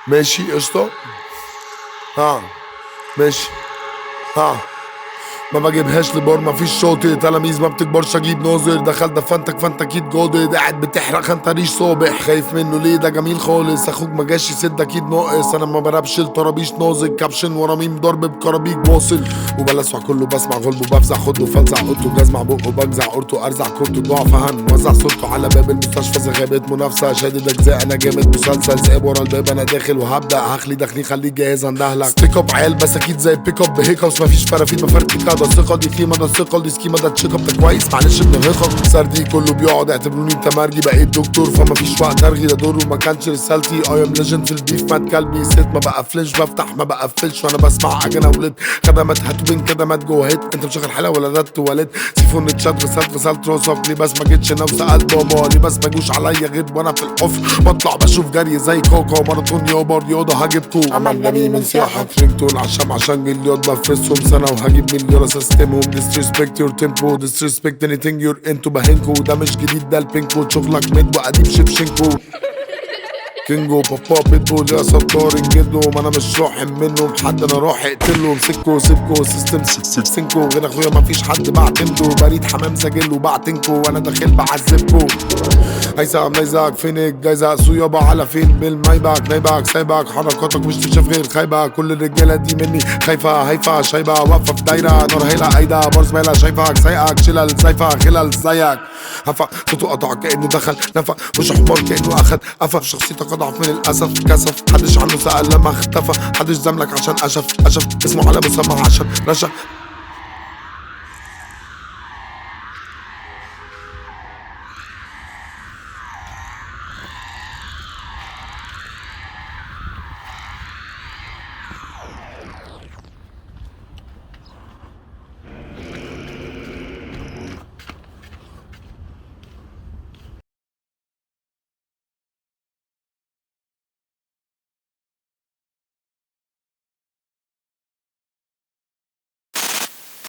ماشي قشطة. ها ماشي. ها ما بجيبهاش لبار، مفيش شاطئ تلاميذ ما بتكبرش اجيب ناظر. دخل دفنتك فانت اكيد جادد، قاعد بتحرق انت ريش صابح. خايف منه ليه؟ ده جميل خالص. اخوك ما جاش يسد اكيد ناقص. انا ما بربش الطرابيش نازك، كابشن ورا ميم ضرب بكرابيك واصل. وبلسع كله بسمع غلبه بفزع، خده فلزع قطه جزمع بقه بجزع قرطه ارزع كورته ضعف هن وزع صورته على باب المستشفى زي غابت منافسه. شادد اجزاء انا جامد مسلسل ذئاب ورا الباب انا داخل وهبدا هخلي داخلي خليك جاهز اندهلك. ستيك اب عيال بس اكيد زي البيك اب بهيكوبس، مفيش فرافيت بفرتك. ده الثقه دي قيمه، ده الثقه دي سكيمه، ده تشيك اب ده كويس معلش بنرهقك. سردي كله بيقعد اعتبروني انت مرجي بقيت دكتور، فمفيش وقت ارغي. ده دور وما كانش رسالتي. اي ام ليجند في البيف مات كلبي ست ما بقفلش بفتح ما بقفلش وانا بسمع اجنه ولد. خدمات هاتوا بين كدمات جوه هيت. انت مشغل حاله ولا ده التواليت؟ سيفون اتشات غسلت راسك ليه بس ما جيتش انا وسالت بابا ليه بس ما جوش عليا غير وانا في الحفر. بطلع بشوف جري زي كوكا ماراثون يابا رياضه هجيبكو. عملنا مين من سياحه فرينكتون عشان عشان جليات بفرسهم سنه وهجيب مليار سيستمهم. disrespect your tempo disrespect anything you're into بهنكو. ده مش جديد ده البينكو شغلك مد وقديم شبشنكو. كينجو بابا بيتبول يا ستار انجدهم. انا مش راحم منهم حد انا راح اقتله. مسكو سيبكو سيستم سينكو غير اخويا مفيش حد بعتمده. بريد حمام سجل وبعتنكو وانا داخل بعذبكو. هيثم نيزك فين الجايزة سو يابا على فين بالمايبك نايبك سايبك حركاتك مش تشاف غير خايبة. كل الرجالة دي مني خايفة هايفة شايبة واقفة في دايرة نار هيلا قايدة بارز مايلة شايفك سايقك شلل زايفة خلل زيك. هفا صوته قطع كأنه دخل نفق وش حمار كأنه أخد قفا. شخصيتك أضعف من الأسف كسف محدش عنه سأل لما اختفى. محدش زملك عشان أشف اسمه على مسمى عشان رشا.